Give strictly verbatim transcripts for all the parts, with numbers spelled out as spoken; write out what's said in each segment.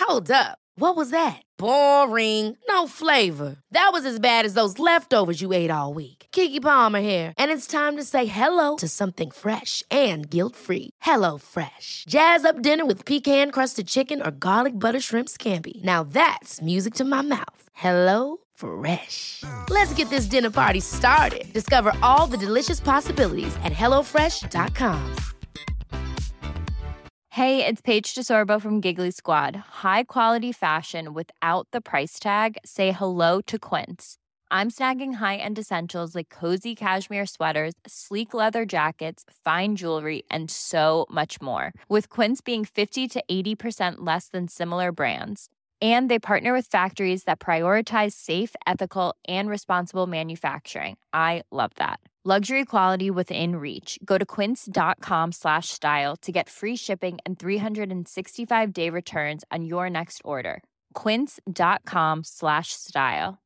Hold up. What was that? Boring. No flavor. That was as bad as those leftovers you ate all week. Keke Palmer here, and it's time to say hello to something fresh and guilt-free. Hello Fresh. Jazz up dinner with pecan-crusted chicken or garlic butter shrimp scampi. Now that's music to my mouth. Hello Fresh. Let's get this dinner party started. Discover all the delicious possibilities at hello fresh dot com. Hey, it's Paige DeSorbo from Giggly Squad. High quality fashion without the price tag. Say hello to Quince. I'm snagging high-end essentials like cozy cashmere sweaters, sleek leather jackets, fine jewelry, and so much more. With Quince being fifty to eighty percent less than similar brands. And they partner with factories that prioritize safe, ethical, and responsible manufacturing. I love that. Luxury quality within reach. Go to quince.com slash style to get free shipping and three sixty-five day returns on your next order. Quince.com slash style.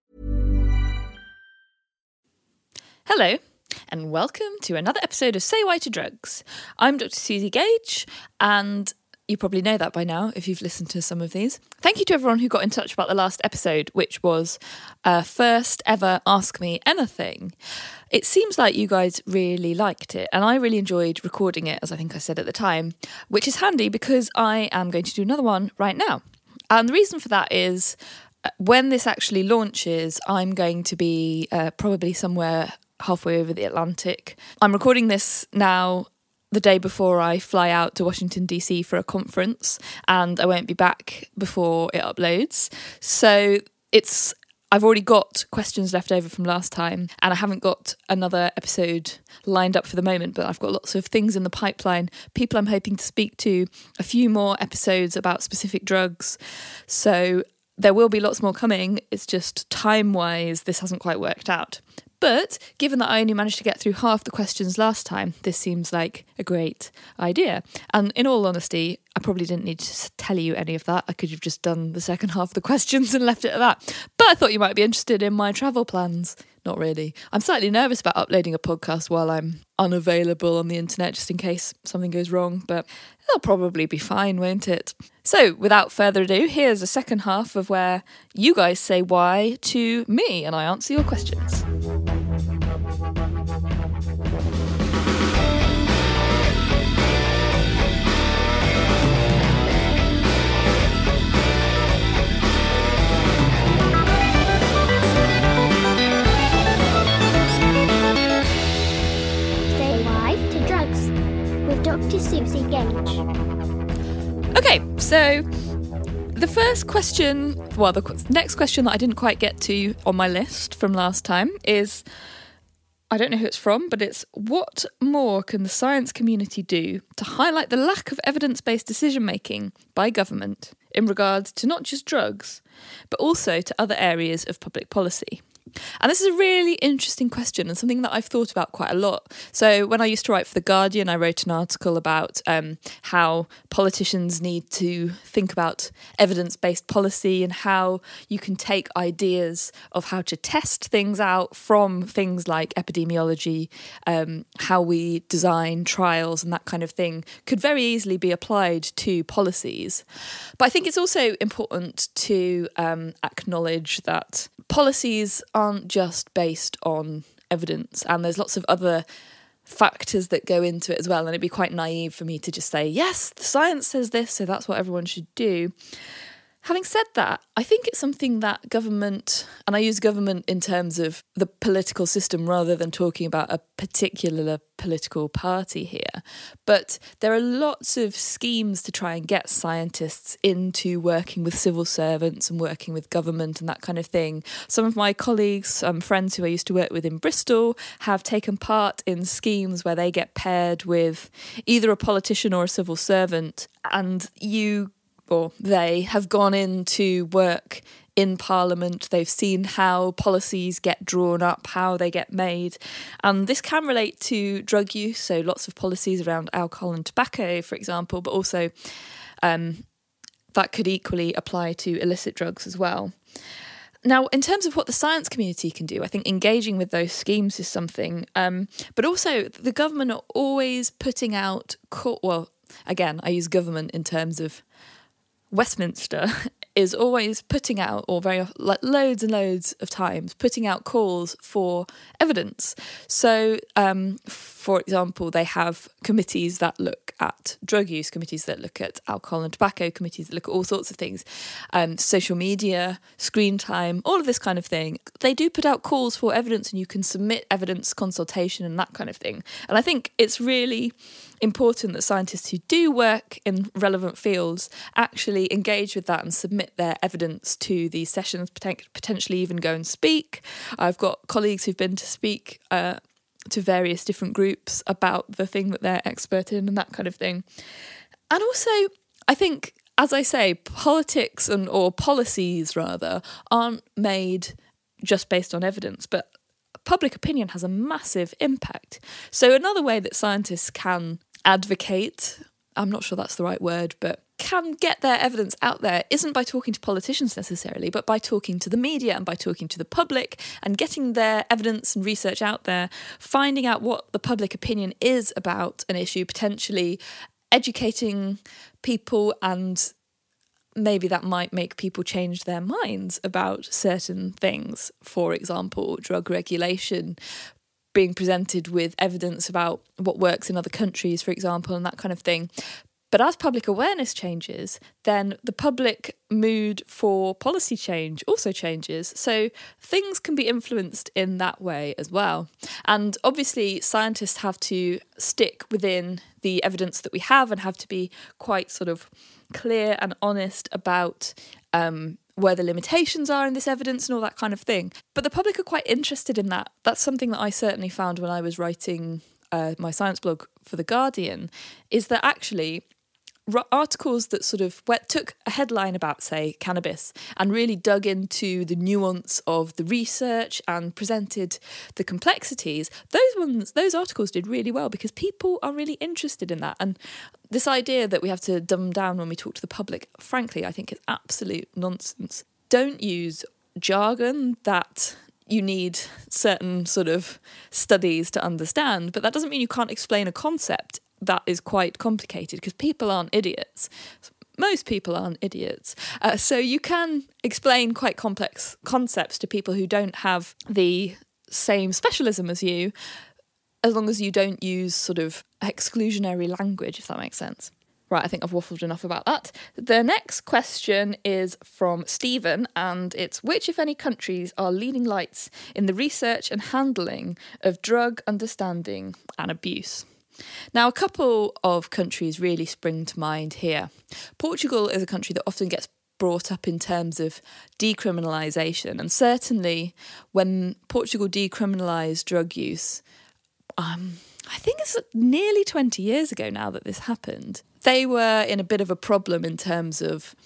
Hello, and welcome to another episode of Say Why to Drugs. I'm Doctor Susie Gage, and you probably know that by now if you've listened to some of these. Thank you to everyone who got in touch about the last episode, which was uh, first ever Ask Me Anything. It seems like you guys really liked it, and I really enjoyed recording it, as I think I said at the time, which is handy because I am going to do another one right now. And the reason for that is uh, when this actually launches, I'm going to be uh, probably somewhere halfway over the Atlantic. I'm recording this now the day before I fly out to Washington, D C for a conference, and I won't be back before it uploads. So it's I've already got questions left over from last time, and I haven't got another episode lined up for the moment, but I've got lots of things in the pipeline, people I'm hoping to speak to, a few more episodes about specific drugs. So there will be lots more coming. It's just time-wise, this hasn't quite worked out. But given that I only managed to get through half the questions last time, this seems like a great idea. And in all honesty, I probably didn't need to tell you any of that. I could have just done the second half of the questions and left it at that. But I thought you might be interested in my travel plans. Not really. I'm slightly nervous about uploading a podcast while I'm unavailable on the internet, just in case something goes wrong, but it'll probably be fine, won't it? So, without further ado, here's a second half of where you guys say why to me and I answer your questions. Doctor Susie Gage. Okay, so the first question, well, the next question that I didn't quite get to on my list from last time is, I don't know who it's from, but it's what more can the science community do to highlight the lack of evidence-based decision-making by government in regards to not just drugs, but also to other areas of public policy? And this is a really interesting question and something that I've thought about quite a lot. So when I used to write for The Guardian, I wrote an article about um, how politicians need to think about evidence-based policy and how you can take ideas of how to test things out from things like epidemiology, um, how we design trials and that kind of thing could very easily be applied to policies. But I think it's also important to um, acknowledge that policies aren't just based on evidence, and there's lots of other factors that go into it as well, and it'd be quite naive for me to just say, yes, the science says this, so that's what everyone should do. Having said that, I think it's something that government, and I use government in terms of the political system rather than talking about a particular political party here, but there are lots of schemes to try and get scientists into working with civil servants and working with government and that kind of thing. Some of my colleagues, um, friends who I used to work with in Bristol, have taken part in schemes where they get paired with either a politician or a civil servant, and you or they have gone in to work in Parliament. They've seen how policies get drawn up, how they get made. And this can relate to drug use, so lots of policies around alcohol and tobacco, for example, but also um, that could equally apply to illicit drugs as well. Now, in terms of what the science community can do, I think engaging with those schemes is something, um, but also the government are always putting out, co- well, again, I use government in terms of Westminster is always putting out, or very like loads and loads of times, putting out calls for evidence. So, um, for example, they have committees that look at drug use, committees that look at alcohol and tobacco, committees that look at all sorts of things, um, social media, screen time, all of this kind of thing. They do put out calls for evidence, and you can submit evidence consultation and that kind of thing. And I think it's really important that scientists who do work in relevant fields actually engage with that and submit their evidence to these sessions, potentially even go and speak. I've got colleagues who've been to speak uh, to various different groups about the thing that they're expert in and that kind of thing. And also, I think, as I say, politics and or policies, rather, aren't made just based on evidence, but public opinion has a massive impact. So another way that scientists can advocate, I'm not sure that's the right word, but can get their evidence out there isn't by talking to politicians necessarily, but by talking to the media and by talking to the public and getting their evidence and research out there, finding out what the public opinion is about an issue, potentially educating people, and maybe that might make people change their minds about certain things. For example, drug regulation, being presented with evidence about what works in other countries, for example, and that kind of thing. But as public awareness changes, then the public mood for policy change also changes. So things can be influenced in that way as well. And obviously, scientists have to stick within the evidence that we have and have to be quite sort of clear and honest about um, where the limitations are in this evidence and all that kind of thing. But the public are quite interested in that. That's something that I certainly found when I was writing uh, my science blog for The Guardian, is that actually articles that sort of took a headline about, say, cannabis and really dug into the nuance of the research and presented the complexities, those ones, those articles did really well because people are really interested in that. And this idea that we have to dumb down when we talk to the public, frankly, I think is absolute nonsense. Don't use jargon that you need certain sort of studies to understand, but that doesn't mean you can't explain a concept that is quite complicated, because people aren't idiots. Most people aren't idiots. Uh, so you can explain quite complex concepts to people who don't have the same specialism as you, as long as you don't use sort of exclusionary language, if that makes sense. Right, I think I've waffled enough about that. The next question is from Stephen, and it's: which, if any, countries are leading lights in the research and handling of drug understanding and abuse? Now, a couple of countries really spring to mind here. Portugal is a country that often gets brought up in terms of decriminalisation, and certainly when Portugal decriminalised drug use, um, I think it's nearly twenty years ago now that this happened, they were in a bit of a problem in terms of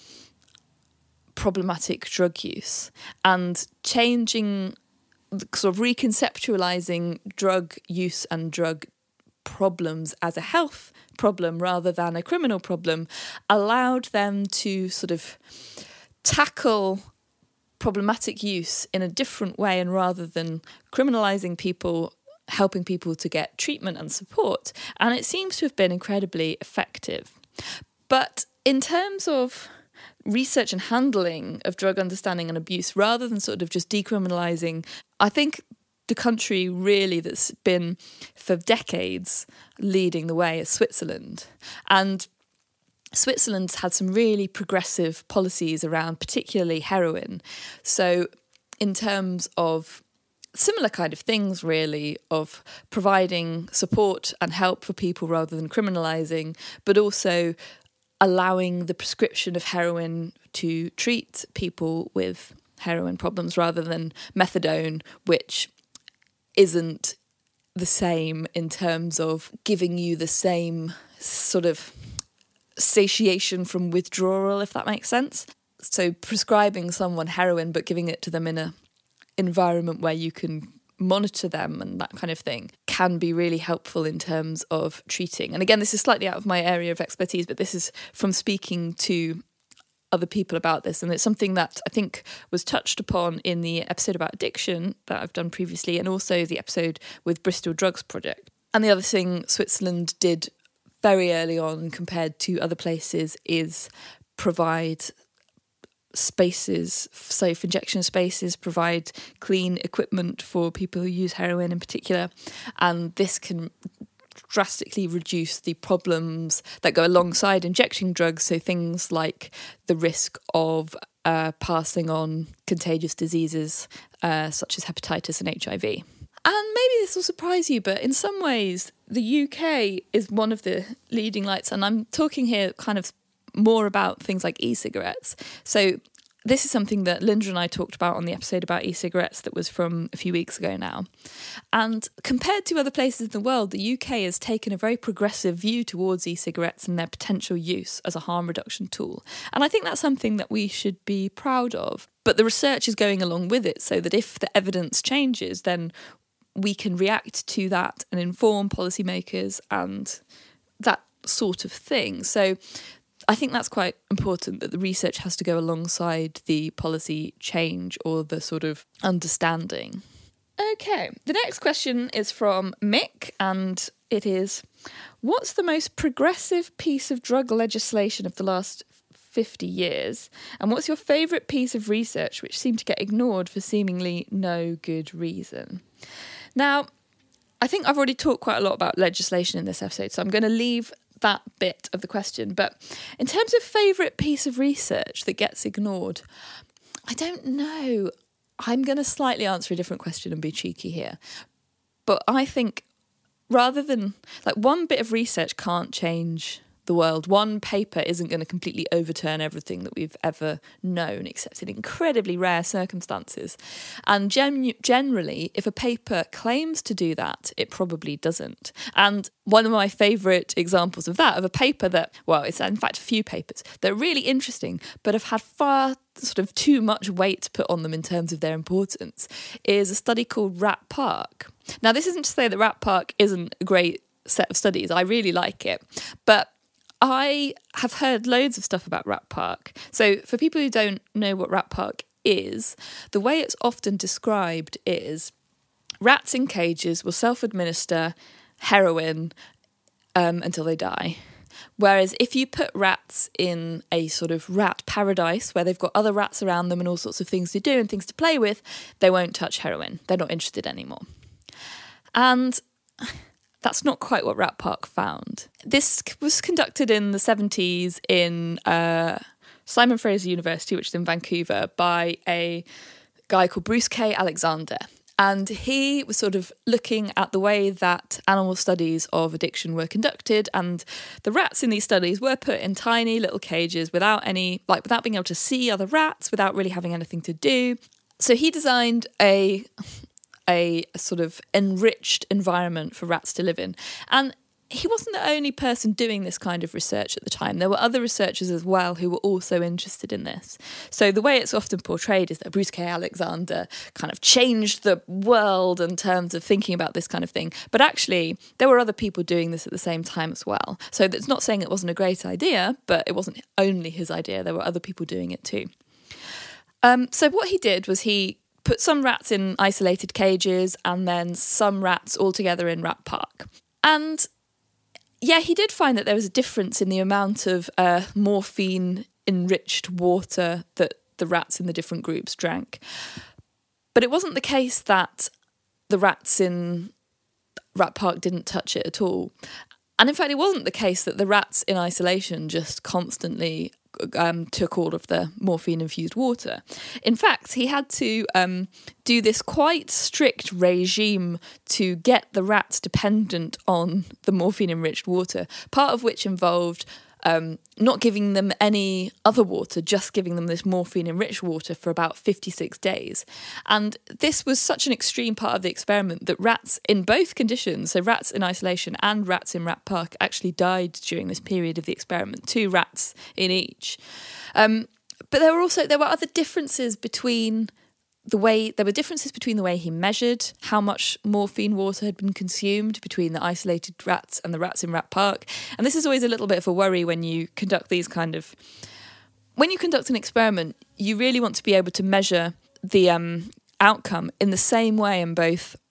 problematic drug use and changing, sort of reconceptualising drug use and drug problems as a health problem rather than a criminal problem allowed them to sort of tackle problematic use in a different way, and rather than criminalising people, helping people to get treatment and support. And it seems to have been incredibly effective. But in terms of research and handling of drug understanding and abuse, rather than sort of just decriminalising, I think the country really that's been for decades leading the way is Switzerland. And Switzerland's had some really progressive policies around particularly heroin. So in terms of similar kind of things, really, of providing support and help for people rather than criminalising, but also allowing the prescription of heroin to treat people with heroin problems rather than methadone, which isn't the same in terms of giving you the same sort of satiation from withdrawal, if that makes sense. So prescribing someone heroin but giving it to them in a environment where you can monitor them and that kind of thing can be really helpful in terms of treating. And again, this is slightly out of my area of expertise, but this is from speaking to other people about this, and it's something that I think was touched upon in the episode about addiction that I've done previously, and also the episode with Bristol Drugs Project. And the other thing Switzerland did very early on compared to other places is provide spaces, safe injection spaces, provide clean equipment for people who use heroin in particular, and this can drastically reduce the problems that go alongside injecting drugs, so things like the risk of uh, passing on contagious diseases uh, such as hepatitis and H I V. And maybe this will surprise you, but in some ways the U K is one of the leading lights, and I'm talking here kind of more about things like e-cigarettes. So this is something that Linda and I talked about on the episode about e-cigarettes that was from a few weeks ago now. And compared to other places in the world, the U K has taken a very progressive view towards e-cigarettes and their potential use as a harm reduction tool. And I think that's something that we should be proud of. But the research is going along with it, so that if the evidence changes, then we can react to that and inform policymakers and that sort of thing. So I think that's quite important, that the research has to go alongside the policy change or the sort of understanding. Okay, the next question is from Mick, and it is, what's the most progressive piece of drug legislation of the last fifty years? And what's your favourite piece of research which seemed to get ignored for seemingly no good reason? Now, I think I've already talked quite a lot about legislation in this episode, so I'm going to leave that bit of the question. But in terms of favourite piece of research that gets ignored, I don't know. I'm going to slightly answer a different question and be cheeky here. But I think rather than, like, one bit of research can't change the world. One paper isn't going to completely overturn everything that we've ever known, except in incredibly rare circumstances. And gen- generally, if a paper claims to do that, it probably doesn't. And one of my favourite examples of that, of a paper that, well, it's in fact a few papers that are really interesting, but have had far sort of too much weight put on them in terms of their importance, is a study called Rat Park. Now, this isn't to say that Rat Park isn't a great set of studies. I really like it. But I have heard loads of stuff about Rat Park. So for people who don't know what Rat Park is, the way it's often described is rats in cages will self-administer heroin um, until they die. Whereas if you put rats in a sort of rat paradise where they've got other rats around them and all sorts of things to do and things to play with, they won't touch heroin. They're not interested anymore. And that's not quite what Rat Park found. This was conducted in the seventies in uh, Simon Fraser University, which is in Vancouver, by a guy called Bruce K. Alexander. And he was sort of looking at the way that animal studies of addiction were conducted, and the rats in these studies were put in tiny little cages without any, like without being able to see other rats, without really having anything to do. So he designed a a sort of enriched environment for rats to live in. And he wasn't the only person doing this kind of research at the time. There were other researchers as well who were also interested in this. So the way it's often portrayed is that Bruce K. Alexander kind of changed the world in terms of thinking about this kind of thing. But actually, there were other people doing this at the same time as well. So it's not saying it wasn't a great idea, but it wasn't only his idea. There were other people doing it too. Um, so what he did was he put some rats in isolated cages and then some rats all together in Rat Park. And yeah, he did find that there was a difference in the amount of uh, morphine-enriched water that the rats in the different groups drank. But it wasn't the case that the rats in Rat Park didn't touch it at all. And in fact, it wasn't the case that the rats in isolation just constantly Um, took all of the morphine-infused water. In fact, he had to um, do this quite strict regime to get the rats dependent on the morphine-enriched water, part of which involved um, not giving them any other water, just giving them this morphine-enriched water for about fifty-six days. And this was such an extreme part of the experiment that rats in both conditions, so rats in isolation and rats in Rat Park, actually died during this period of the experiment, two rats in each. Um, but there were also, there were other differences between the way, there were differences between the way he measured how much morphine water had been consumed between the isolated rats and the rats in Rat Park. And this is always a little bit of a worry when you conduct these kind of, when you conduct an experiment, you really want to be able to measure the um, outcome in the same way in both,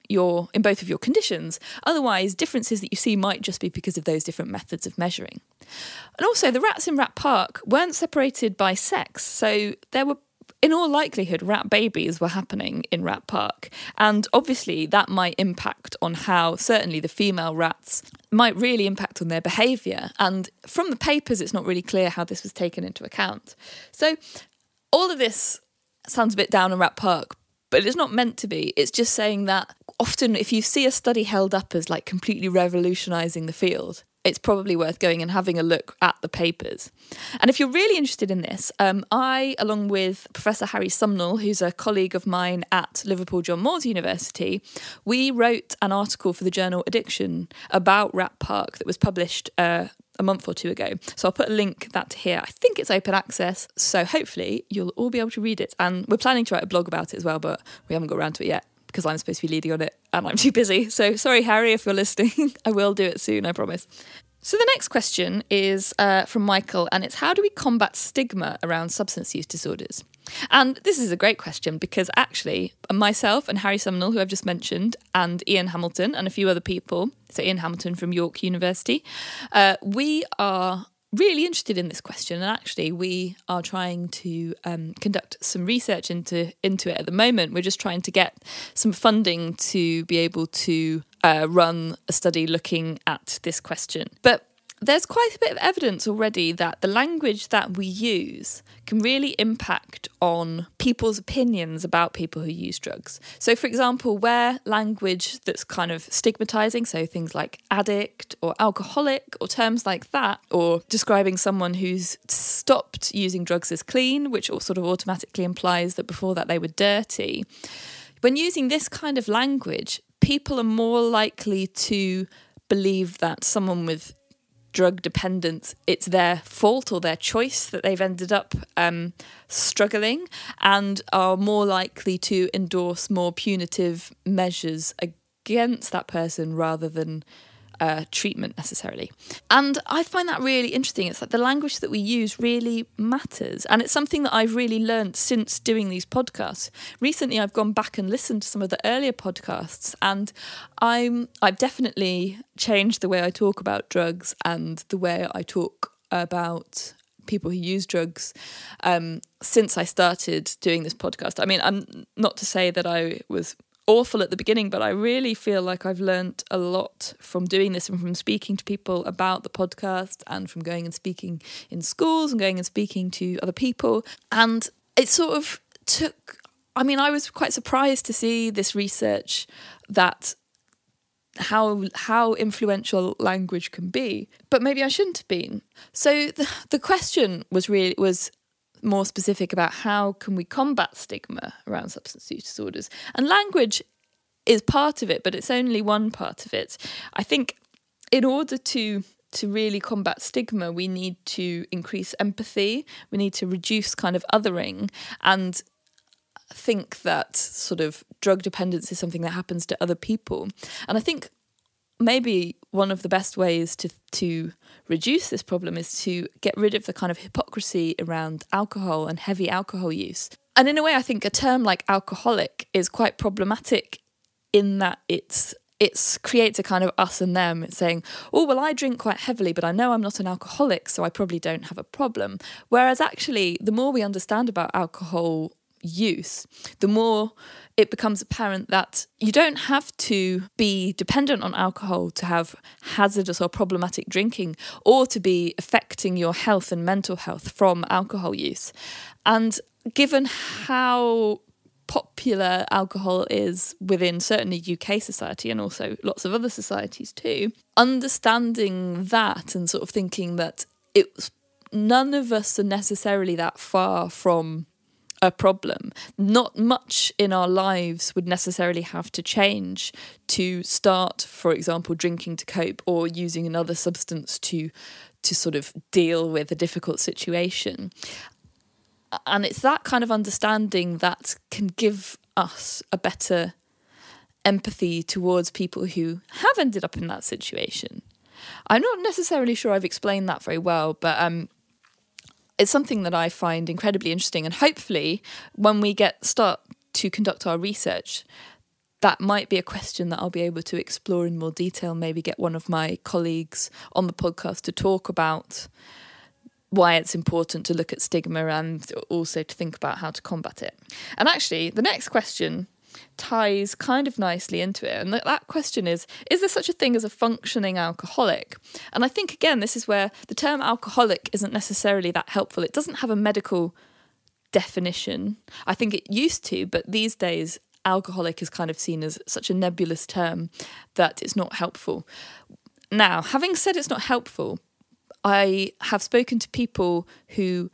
your in both of your conditions. Otherwise, differences that you see might just be because of those different methods of measuring. And also, the rats in Rat Park weren't separated by sex, so there were, in all likelihood, rat babies were happening in Rat Park. And obviously that might impact on how, certainly the female rats, might really impact on their behaviour. And from the papers, it's not really clear how this was taken into account. So all of this sounds a bit down on Rat Park, but it's not meant to be. It's just saying that often if you see a study held up as like completely revolutionising the field, it's probably worth going and having a look at the papers. And if you're really interested in this, um, I, along with Professor Harry Sumnall, who's a colleague of mine at Liverpool John Moores University, we wrote an article for the journal Addiction about Rat Park that was published uh, a month or two ago. So I'll put a link that here. I think it's open access, so hopefully you'll all be able to read it. And we're planning to write a blog about it as well, but we haven't got around to it yet, because I'm supposed to be leading on it and I'm too busy. So sorry, Harry, if you're listening. I will do it soon, I promise. So the next question is uh, from Michael, and it's how do we combat stigma around substance use disorders? And this is a great question because actually myself and Harry Sumnall, who I've just mentioned, and Ian Hamilton and a few other people, so Ian Hamilton from York University, uh, we are really interested in this question, and actually we are trying to um, conduct some research into into it at the moment. We're just trying to get some funding to be able to uh, run a study looking at this question. But there's quite a bit of evidence already that the language that we use can really impact on people's opinions about people who use drugs. So, for example, where language that's kind of stigmatising, so things like addict or alcoholic or terms like that, or describing someone who's stopped using drugs as clean, which sort of automatically implies that before that they were dirty. When using this kind of language, people are more likely to believe that someone with drug dependence, it's their fault or their choice that they've ended up um, struggling, and are more likely to endorse more punitive measures against that person rather than uh, treatment necessarily. And I find that really interesting. It's like the language that we use really matters. And it's something that I've really learned since doing these podcasts. Recently, I've gone back and listened to some of the earlier podcasts, and I'm, I've definitely changed the way I talk about drugs and the way I talk about people who use drugs um, since I started doing this podcast. I mean, I'm not to say that I was awful at the beginning, but I really feel like I've learnt a lot from doing this and from speaking to people about the podcast and from going and speaking in schools and going and speaking to other people. And it sort of took, I mean, I was quite surprised to see this research that how how influential language can be, but maybe I shouldn't have been. So the, the question was really was more specific about how can we combat stigma around substance use disorders, and language is part of it, but it's only one part of it. I think in order to to really combat stigma, we need to increase empathy, we need to reduce kind of othering, and think that sort of drug dependence is something that happens to other people. And I think maybe one of the best ways to to reduce this problem is to get rid of the kind of hypocrisy around alcohol and heavy alcohol use. And in a way, I think a term like alcoholic is quite problematic in that it's it's creates a kind of us and them. It's saying, oh, well, I drink quite heavily, but I know I'm not an alcoholic, so I probably don't have a problem. Whereas actually, the more we understand about alcohol use, the more it becomes apparent that you don't have to be dependent on alcohol to have hazardous or problematic drinking, or to be affecting your health and mental health from alcohol use. And given how popular alcohol is within certainly U K society and also lots of other societies too, understanding that and sort of thinking that it's none of us are necessarily that far from a problem. Not much in our lives would necessarily have to change to start, for example, drinking to cope or using another substance to to sort of deal with a difficult situation. And it's that kind of understanding that can give us a better empathy towards people who have ended up in that situation. I'm not necessarily sure I've explained that very well, but um it's something that I find incredibly interesting, and hopefully when we get start to conduct our research, that might be a question that I'll be able to explore in more detail, maybe get one of my colleagues on the podcast to talk about why it's important to look at stigma and also to think about how to combat it. And actually, the next question ties kind of nicely into it. And that question is, is there such a thing as a functioning alcoholic? And I think, again, this is where the term alcoholic isn't necessarily that helpful. It doesn't have a medical definition. I think it used to, but these days, alcoholic is kind of seen as such a nebulous term that it's not helpful. Now, having said it's not helpful, I have spoken to people who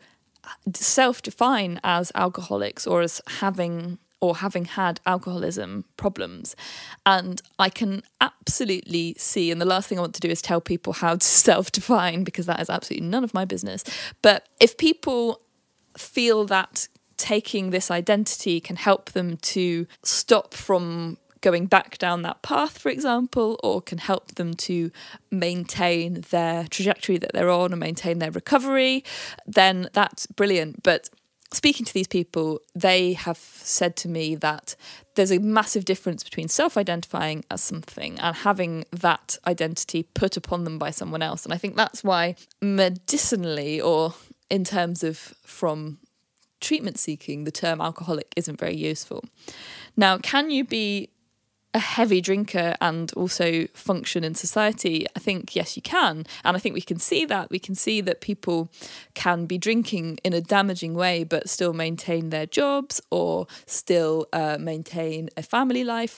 self-define as alcoholics or as having or having had alcoholism problems. And I can absolutely see, and the last thing I want to do is tell people how to self-define, because that is absolutely none of my business. But if people feel that taking this identity can help them to stop from going back down that path, for example, or can help them to maintain their trajectory that they're on and maintain their recovery, then that's brilliant. But speaking to these people, they have said to me that there's a massive difference between self-identifying as something and having that identity put upon them by someone else. And I think that's why medicinally, or in terms of from treatment seeking, the term alcoholic isn't very useful. Now, can you be a heavy drinker and also function in society? I think, yes, you can. And I think we can see that. We can see that people can be drinking in a damaging way, but still maintain their jobs or still uh, maintain a family life.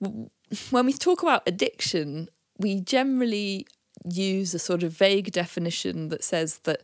When we talk about addiction, we generally use a sort of vague definition that says that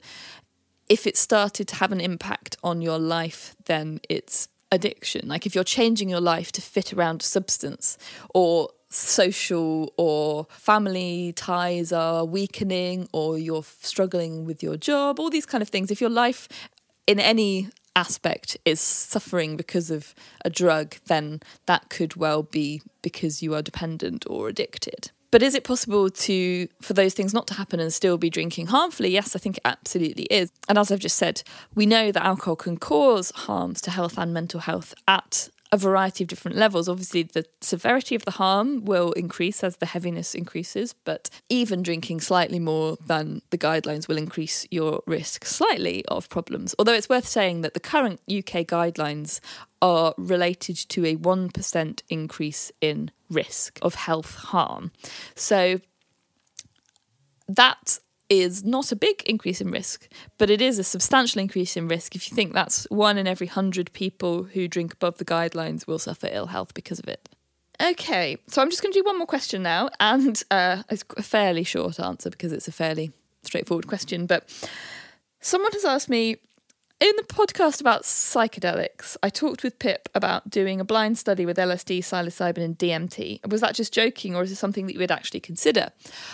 if it started to have an impact on your life, then it's addiction. Like if you're changing your life to fit around a substance, or social or family ties are weakening, or you're struggling with your job, all these kind of things. If your life in any aspect is suffering because of a drug, then that could well be because you are dependent or addicted. But is it possible to for those things not to happen and still be drinking harmfully? Yes, I think it absolutely is. And as I've just said, we know that alcohol can cause harms to health and mental health at a variety of different levels. Obviously, the severity of the harm will increase as the heaviness increases, but even drinking slightly more than the guidelines will increase your risk slightly of problems. Although it's worth saying that the current U K guidelines are related to a one percent increase in risk of health harm. So that is not a big increase in risk, but it is a substantial increase in risk if you think that's one in every hundred people who drink above the guidelines will suffer ill health because of it. Okay, so I'm just going to do one more question now, and uh, it's a fairly short answer because it's a fairly straightforward question, but someone has asked me, in the podcast about psychedelics, I talked with Pip about doing a blind study with L S D, psilocybin and D M T. Was that just joking, or is it something that you would actually consider?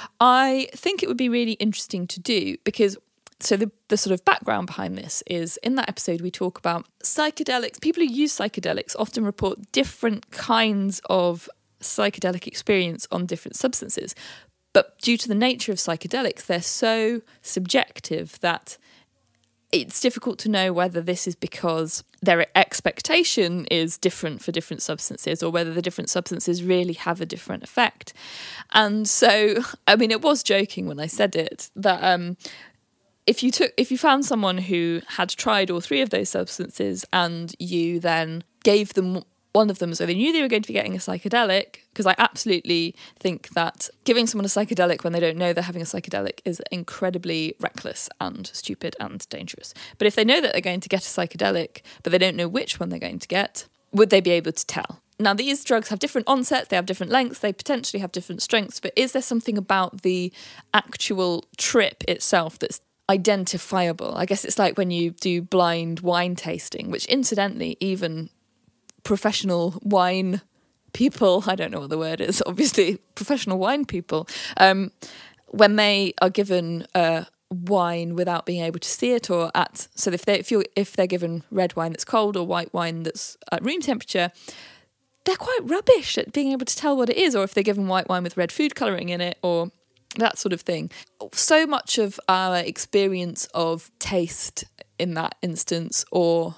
I think it would be really interesting to do because, so the, the sort of background behind this is, in that episode we talk about psychedelics. People who use psychedelics often report different kinds of psychedelic experience on different substances. But due to the nature of psychedelics, they're so subjective that it's difficult to know whether this is because their expectation is different for different substances or whether the different substances really have a different effect. And so, I mean, it was joking when I said it, that um, if you took, if you found someone who had tried all three of those substances and you then gave them one of them so they knew they were going to be getting a psychedelic, because I absolutely think that giving someone a psychedelic when they don't know they're having a psychedelic is incredibly reckless and stupid and dangerous. But if they know that they're going to get a psychedelic, but they don't know which one they're going to get, would they be able to tell? Now, these drugs have different onsets, they have different lengths, they potentially have different strengths, but is there something about the actual trip itself that's identifiable? I guess it's like when you do blind wine tasting, which incidentally, even professional wine people, I don't know what the word is, obviously professional wine people, um, when they are given uh, wine without being able to see it, or at, so if they if you if they're given red wine that's cold or white wine that's at room temperature, they're quite rubbish at being able to tell what it is, or if they're given white wine with red food colouring in it, or that sort of thing. So much of our experience of taste in that instance, or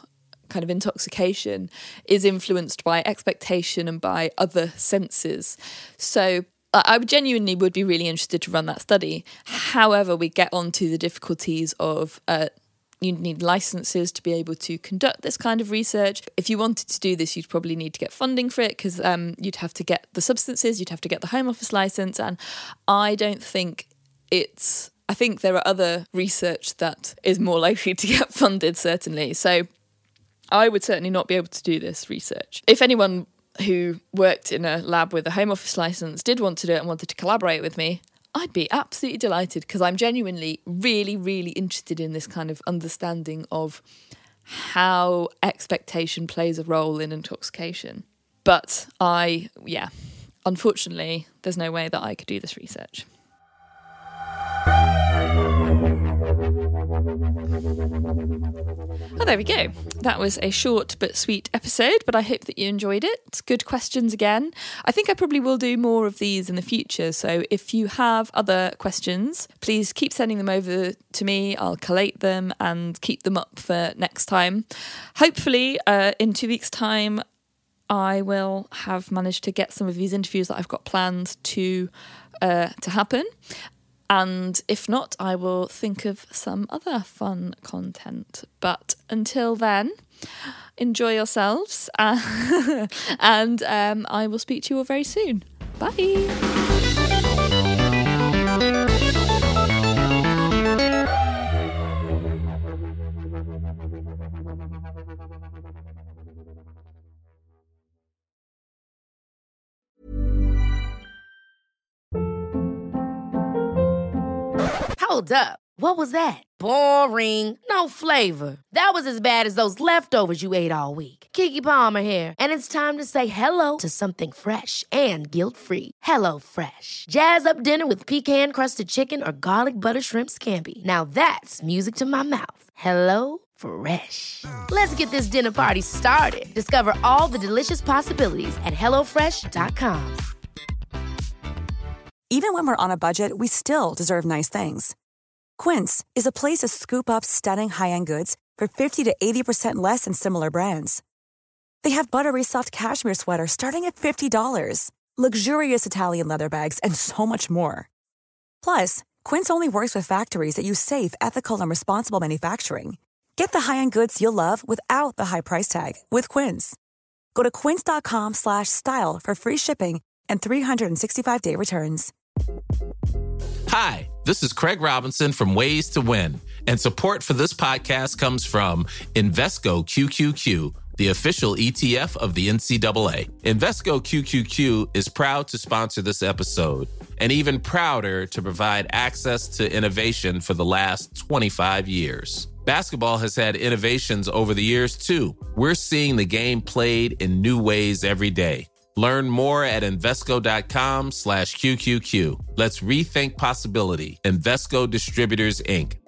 kind of intoxication is influenced by expectation and by other senses. So I genuinely would be really interested to run that study. However, we get onto the difficulties of uh, you need licenses to be able to conduct this kind of research. If you wanted to do this, you'd probably need to get funding for it because um, you'd have to get the substances, you'd have to get the Home Office license. And I don't think it's... I think there are other research that is more likely to get funded, certainly. So I would certainly not be able to do this research. If anyone who worked in a lab with a Home Office license did want to do it and wanted to collaborate with me, I'd be absolutely delighted because I'm genuinely really, really interested in this kind of understanding of how expectation plays a role in intoxication. But I, yeah, unfortunately, there's no way that I could do this research. Oh, there we go. That was a short but sweet episode, but I hope that you enjoyed it. Good questions again. I think I probably will do more of these in the future, so if you have other questions, please keep sending them over to me. I'll collate them and keep them up for next time. Hopefully, uh, in two weeks' time, I will have managed to get some of these interviews that I've got planned to uh, to happen. And if not, I will think of some other fun content. But until then, enjoy yourselves. Uh, and um, I will speak to you all very soon. Bye. Hold up. What was that? Boring. No flavor. That was as bad as those leftovers you ate all week. Keke Palmer here, and it's time to say hello to something fresh and guilt-free. Hello Fresh. Jazz up dinner with pecan-crusted chicken or garlic butter shrimp scampi. Now that's music to my mouth. Hello Fresh. Let's get this dinner party started. Discover all the delicious possibilities at hello fresh dot com. Even when we're on a budget, we still deserve nice things. Quince is a place to scoop up stunning high-end goods for fifty to eighty percent less than similar brands. They have buttery soft cashmere sweaters starting at fifty dollars, luxurious Italian leather bags, and so much more. Plus, Quince only works with factories that use safe, ethical, and responsible manufacturing. Get the high-end goods you'll love without the high price tag with Quince. Go to quince.com slash style for free shipping and three sixty-five day returns. Hi, this is Craig Robinson from Ways to Win, and support for this podcast comes from Invesco Q Q Q, the official E T F of the N C double A. Invesco Q Q Q is proud to sponsor this episode, and even prouder to provide access to innovation for the last twenty-five years. Basketball has had innovations over the years, too. We're seeing the game played in new ways every day. Learn more at Invesco.com slash QQQ. Let's rethink possibility. Invesco Distributors, Incorporated.